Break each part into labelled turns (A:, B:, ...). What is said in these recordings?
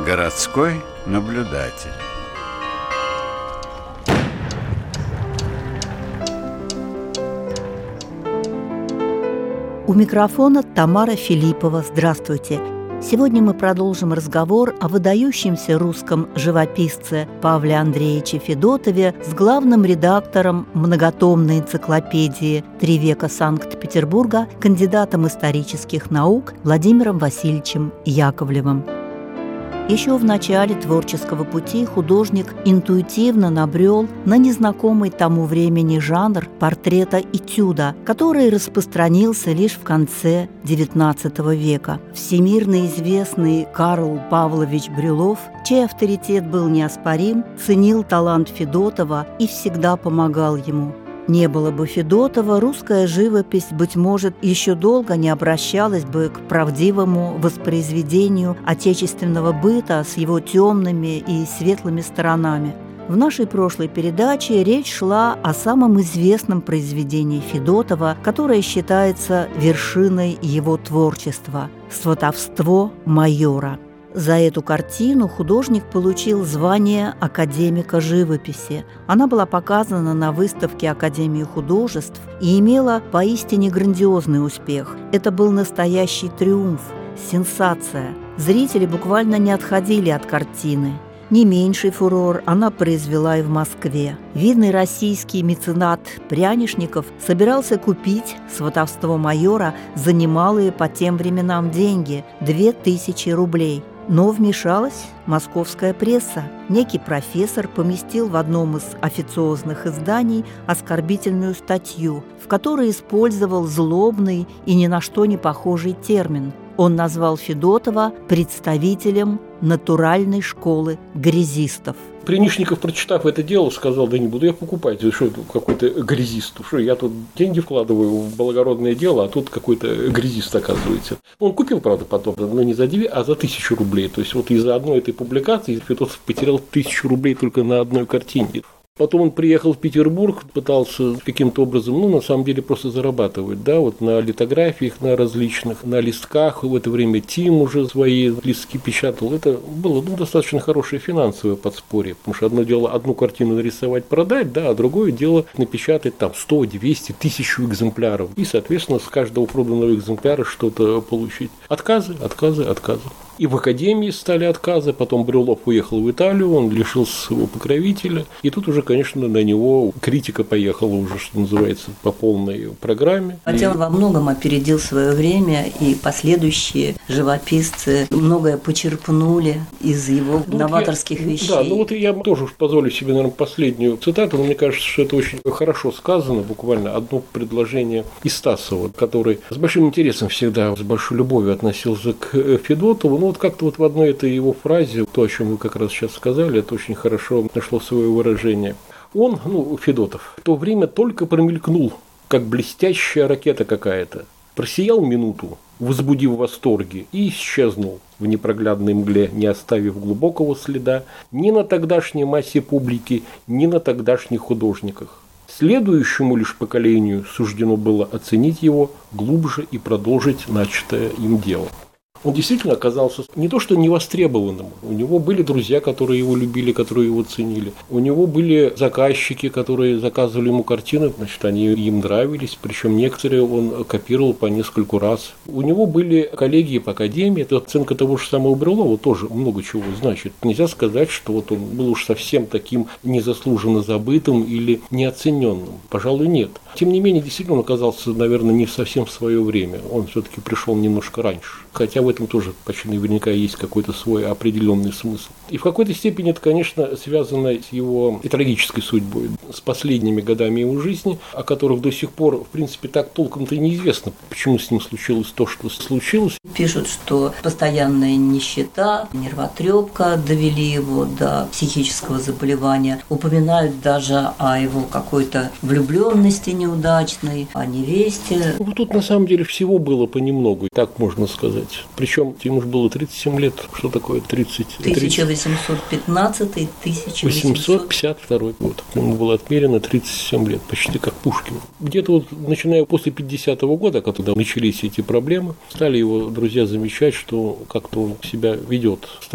A: Городской наблюдатель.
B: У микрофона Тамара Филиппова. Здравствуйте. Сегодня мы продолжим разговор о выдающемся русском живописце Павле Андреевиче Федотове с главным редактором многотомной энциклопедии «Три века Санкт-Петербурга», кандидатом исторических наук Владимиром Васильевичем Яковлевым. Еще в начале творческого пути художник интуитивно набрел на незнакомый тому времени жанр портрета-этюда, который распространился лишь в конце XIX века. Всемирно известный Карл Павлович Брюллов, чей авторитет был неоспорим, ценил талант Федотова и всегда помогал ему. Не было бы Федотова, русская живопись, быть может, еще долго не обращалась бы к правдивому воспроизведению отечественного быта с его темными и светлыми сторонами. В нашей прошлой передаче речь шла о самом известном произведении Федотова, которое считается вершиной его творчества – «Сватовство майора». За эту картину художник получил звание академика живописи. Она была показана на выставке Академии художеств и имела поистине грандиозный успех. Это был настоящий триумф, сенсация. Зрители буквально не отходили от картины. Не меньший фурор она произвела и в Москве. Видный российский меценат Прянишников собирался купить «Сватовство майора» за немалые по тем временам деньги – 2000 рублей. Но вмешалась московская пресса. Некий профессор поместил в одном из официозных изданий оскорбительную статью, в которой использовал злобный и ни на что не похожий термин. Он назвал Федотова представителем натуральной школы грязистов.
C: Прянишников, прочитав это дело, сказал: да не буду я покупать, что какой-то грязист, что я тут деньги вкладываю в благородное дело, а тут какой-то грязист оказывается. Он купил, правда, потом, но не за 2, а за 1000 рублей. То есть вот из-за одной этой публикации Федотов потерял 1000 рублей только на одной картине. Потом он приехал в Петербург, пытался каким-то образом, на самом деле просто зарабатывать, вот на литографиях, на различных, на листках. В это время Тим уже свои листки печатал. Это было достаточно хорошее финансовое подспорье, потому что одно дело одну картину нарисовать, продать, а другое дело напечатать там 100, 200, 1000 экземпляров. И, соответственно, с каждого проданного экземпляра что-то получить. Отказы. И в академии стали отказы, потом Брюллов уехал в Италию, он лишился своего покровителя, и тут уже, конечно, на него критика поехала уже, что называется, по полной программе.
B: Хотя он во многом опередил свое время, и последующие живописцы многое почерпнули из его новаторских вещей.
C: Да, я тоже позволю себе, наверное, последнюю цитату, но мне кажется, что это очень хорошо сказано, буквально одно предложение из Стасова, который с большим интересом всегда, с большой любовью относился к Федотову. Как-то в одной этой его фразе, то, о чем вы как раз сейчас сказали, это очень хорошо нашло свое выражение. Он, Федотов, в то время только промелькнул, как блестящая ракета какая-то. Просиял минуту, возбудив восторги, и исчезнул в непроглядной мгле, не оставив глубокого следа ни на тогдашней массе публики, ни на тогдашних художниках. Следующему лишь поколению суждено было оценить его глубже и продолжить начатое им дело. Он действительно оказался не то что невостребованным. У него были друзья, которые его любили, которые его ценили. У него были заказчики, которые заказывали ему картины, они им нравились. Причем некоторые он копировал по нескольку раз. У него были коллеги по академии. Это оценка того же самого Брюллова тоже много чего значит. Нельзя сказать, что он был уж совсем таким незаслуженно забытым или неоцененным. Пожалуй, нет. Тем не менее, действительно, он оказался, наверное, не совсем в свое время. Он все-таки пришел немножко раньше. Хотя в этом тоже почти наверняка есть какой-то свой определенный смысл. И в какой-то степени это, конечно, связано с его и трагической судьбой, с последними годами его жизни, о которых до сих пор, в принципе, так толком-то неизвестно, почему с ним случилось то, что случилось.
B: Пишут, что постоянная нищета, нервотрепка довели его до психического заболевания. Упоминают даже о его какой-то влюбленности неудачной, о невесте.
C: Тут на самом деле всего было понемногу, так можно сказать. Причем ему же было 37 лет. Что такое 30?
B: 1815-1852
C: год. Ему было отмерено 37 лет, почти как Пушкину. Где-то начиная после 50-го года, когда начались эти проблемы, стали его друзья замечать, что как-то он себя ведет странно.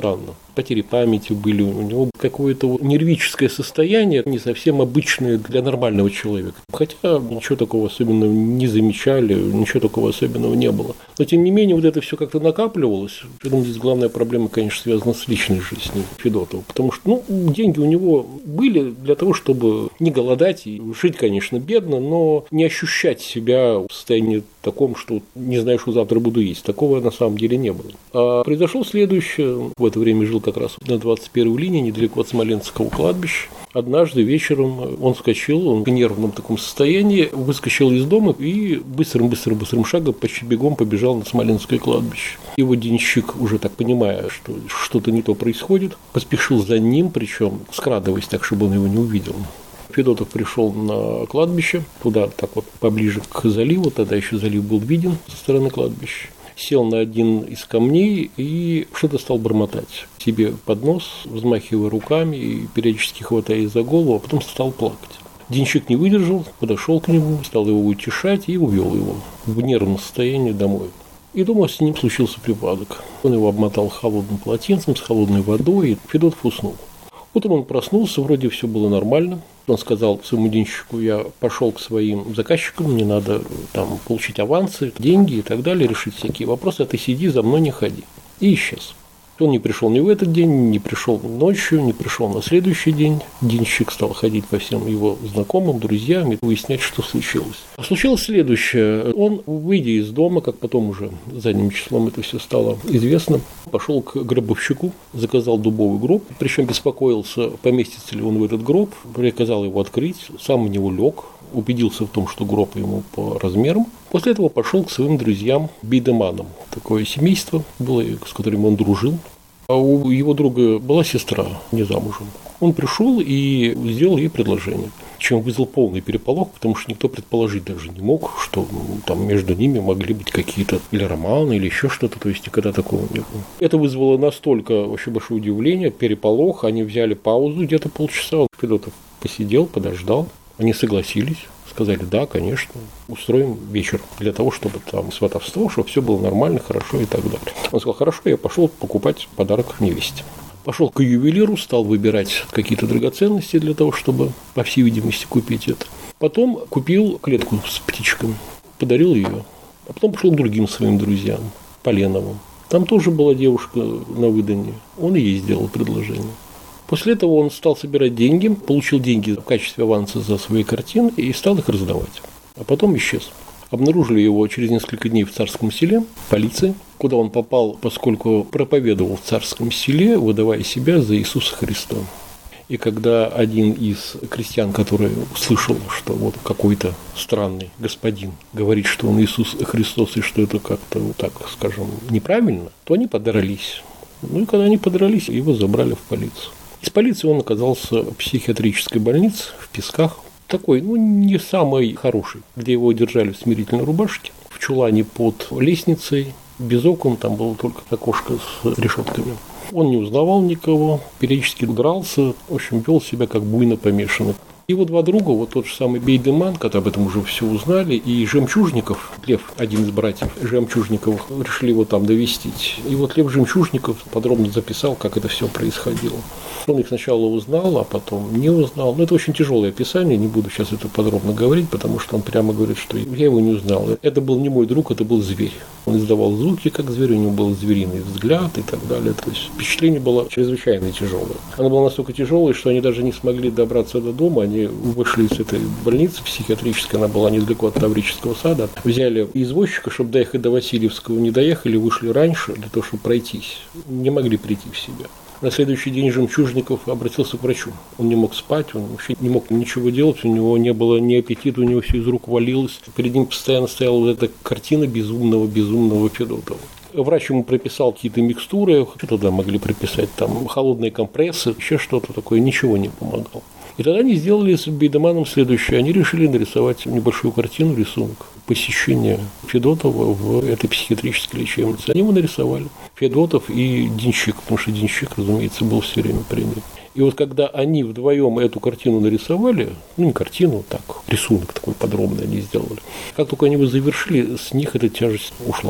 C: потери памяти были, у него какое-то нервическое состояние, не совсем обычное для нормального человека. Хотя ничего такого особенного не замечали, ничего такого особенного не было. Но, тем не менее, вот это все как-то накапливалось. Я думаю, здесь главная проблема, конечно, связана с личной жизнью Федотова. Потому что, деньги у него были для того, чтобы не голодать и жить, конечно, бедно, но не ощущать себя в состоянии таком, что не знаю, что завтра буду есть. Такого на самом деле не было. А произошло следующее. В это время жил как раз на 21-й линии, недалеко от Смоленского кладбища. Однажды вечером он вскочил, он в нервном таком состоянии, выскочил из дома и быстрым шагом, почти бегом побежал на Смоленское кладбище. Его денщик, уже так понимая, что что-то не то происходит, поспешил за ним, причем скрадываясь так, чтобы он его не увидел. Федотов пришел на кладбище, туда так вот поближе к заливу, тогда еще залив был виден со стороны кладбища. Сел на один из камней и что-то стал бормотать себе под нос, взмахивая руками и периодически хватаясь за голову, а потом стал плакать. Денщик не выдержал, подошел к нему, стал его утешать и увел его в нервном состоянии домой. И дома с ним случился припадок. Он его обмотал холодным полотенцем с холодной водой, и Федотов уснул. Утром он проснулся, вроде все было нормально. Он сказал своему денщику: я пошел к своим заказчикам, мне надо там получить авансы, деньги и так далее, решить всякие вопросы, а ты сиди, за мной не ходи. И исчез. Он не пришел ни в этот день, не пришел ночью, не пришел на следующий день. Денщик стал ходить по всем его знакомым, друзьям и выяснять, что случилось. А случилось следующее. Он, выйдя из дома, как потом уже задним числом это все стало известно, пошел к гробовщику, заказал дубовый гроб, причем беспокоился, поместится ли он в этот гроб, приказал его открыть, сам в него лег, убедился в том, что гроб ему по размерам. После этого пошел к своим друзьям Бейдеманам. Такое семейство было, с которым он дружил. А у его друга была сестра, не замужем. Он пришел и сделал ей предложение, чем вызвал полный переполох, потому что никто предположить даже не мог, что там между ними могли быть какие-то или романы, или еще что-то, то есть никогда такого не было. Это вызвало настолько вообще большое удивление, переполох, они взяли паузу где-то полчаса, Федотов посидел, подождал, они согласились. Сказали: да, конечно, устроим вечер для того, чтобы там сватовство, чтобы все было нормально, хорошо и так далее. Он сказал: хорошо, я пошел покупать подарок невесте. Пошел к ювелиру, стал выбирать какие-то драгоценности для того, чтобы, по всей видимости, купить это. Потом купил клетку с птичками, подарил ее. А потом пошел к другим своим друзьям, Поленовым. Там тоже была девушка на выданье. Он ей сделал предложение. После этого он стал собирать деньги, получил деньги в качестве аванса за свои картины и стал их раздавать. А потом исчез. Обнаружили его через несколько дней в Царском Селе, полиции, куда он попал, поскольку проповедовал в Царском Селе, выдавая себя за Иисуса Христа. И когда один из крестьян, который услышал, что вот какой-то странный господин говорит, что он Иисус Христос и что это как-то, так скажем, неправильно, то они подрались. И когда они подрались, его забрали в полицию. Из полиции он оказался в психиатрической больнице в Песках. Такой, не самый хороший, где его держали в смирительной рубашке, в чулане под лестницей, без окон, там было только окошко с решетками. Он не узнавал никого, периодически дрался, в общем, вел себя как буйно помешанный. Его два друга, вот тот же самый Бейдеман, когда об этом уже все узнали, и Жемчужников, Лев, один из братьев Жемчужниковых, решили его там довестить. И вот Лев Жемчужников подробно записал, как это все происходило. Он их сначала узнал, а потом не узнал. Это очень тяжелое описание, не буду сейчас это подробно говорить, потому что он прямо говорит, что я его не узнал. Это был не мой друг, это был зверь. Он издавал звуки, как зверь, у него был звериный взгляд и так далее. То есть впечатление было чрезвычайно тяжелое. Оно было настолько тяжелое, что они даже не смогли добраться до дома. Они вышли из этой больницы психиатрической, она была недалеко от Таврического сада. Взяли извозчика, чтобы доехать до Васильевского, не доехали, вышли раньше для того, чтобы пройтись. Не могли прийти в себя. На следующий день Жемчужников обратился к врачу. Он не мог спать, он вообще не мог ничего делать, у него не было ни аппетита, у него все из рук валилось. Перед ним постоянно стояла вот эта картина безумного Федотова. Врач ему прописал какие-то микстуры, что тогда могли прописать, там холодные компрессы, еще что-то такое, ничего не помогало. И тогда они сделали с Бейдеманом следующее. Они решили нарисовать небольшую картину, рисунок посещения Федотова в этой психиатрической лечебнице. Они его нарисовали. Федотов и денщик, потому что денщик, разумеется, был все время при ним. И вот когда они вдвоем эту картину нарисовали, не картину, так, рисунок такой подробный они сделали, как только они его завершили, с них эта тяжесть ушла.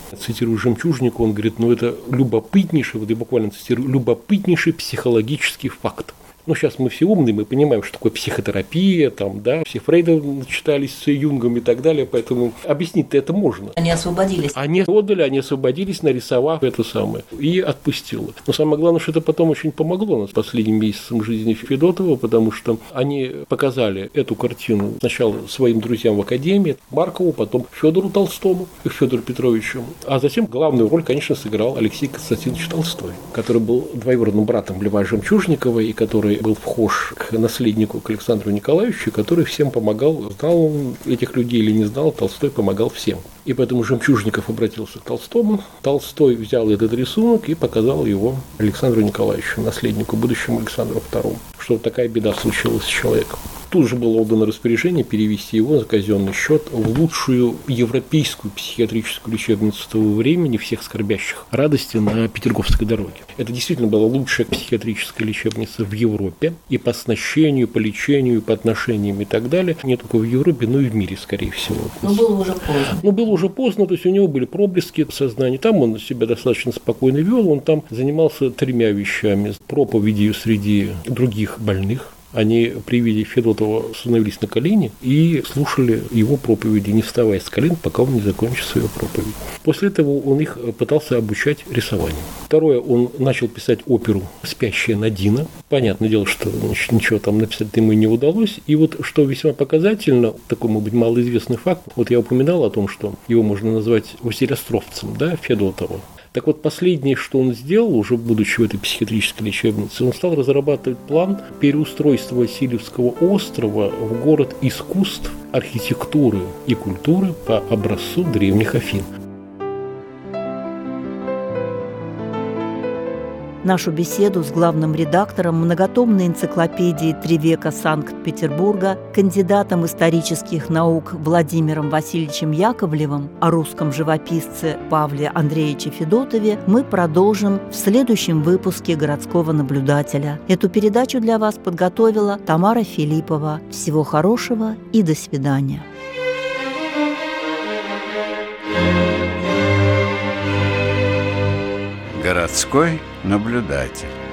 C: Цитирую Жемчужника, он говорит, это любопытнейший, вот я буквально цитирую, любопытнейший психологический факт. Сейчас мы все умные, мы понимаем, что такое психотерапия, все Фрейда читались с Юнгом и так далее, поэтому объяснить-то это можно.
B: Они освободились.
C: Они освободились, нарисовав это самое, и отпустило. Но самое главное, что это потом очень помогло нас последним месяцам жизни Федотова, потому что они показали эту картину сначала своим друзьям в академии, Маркову, потом Федору Толстому и Федору Петровичу, а затем главную роль, конечно, сыграл Алексей Константинович Толстой, который был двоюродным братом Льва Жемчужникова и который был вхож к наследнику, к Александру Николаевичу, который всем помогал, знал он этих людей или не знал, Толстой помогал всем. И поэтому Жемчужников обратился к Толстому, Толстой взял этот рисунок и показал его Александру Николаевичу, наследнику, будущему Александру II, что такая беда случилась с человеком. Тут же было отдано распоряжение перевести его за казенный счет в лучшую европейскую психиатрическую лечебницу того времени, всех скорбящих радости на Петерговской дороге. Это действительно была лучшая психиатрическая лечебница в Европе и по оснащению, по лечению, по отношениям и так далее. Не только в Европе, но и в мире, скорее всего.
B: Но было уже поздно.
C: Было уже поздно, то есть у него были проблески сознания. Там он себя достаточно спокойно вел, он там занимался 3 вещами. Проповедью среди других больных. Они при виде Федотова становились на колени и слушали его проповеди, не вставая с колен, пока он не закончил свою проповедь. После этого он их пытался обучать рисованию. Второе, он начал писать оперу «Спящая Надина». Понятное дело, что ничего там написать ему не удалось. И что весьма показательно, такой, может быть, малоизвестный факт, я упоминал о том, что его можно назвать василиостровцем, Федотова. Так последнее, что он сделал, уже будучи в этой психиатрической лечебнице, он стал разрабатывать план переустройства Васильевского острова в город искусств, архитектуры и культуры по образцу древних Афин.
B: Нашу беседу с главным редактором многотомной энциклопедии «Три века Санкт-Петербурга», кандидатом исторических наук Владимиром Васильевичем Яковлевым о русском живописце Павле Андреевиче Федотове мы продолжим в следующем выпуске «Городского наблюдателя». Эту передачу для вас подготовила Тамара Филиппова. Всего хорошего и до свидания.
A: Городской наблюдатель.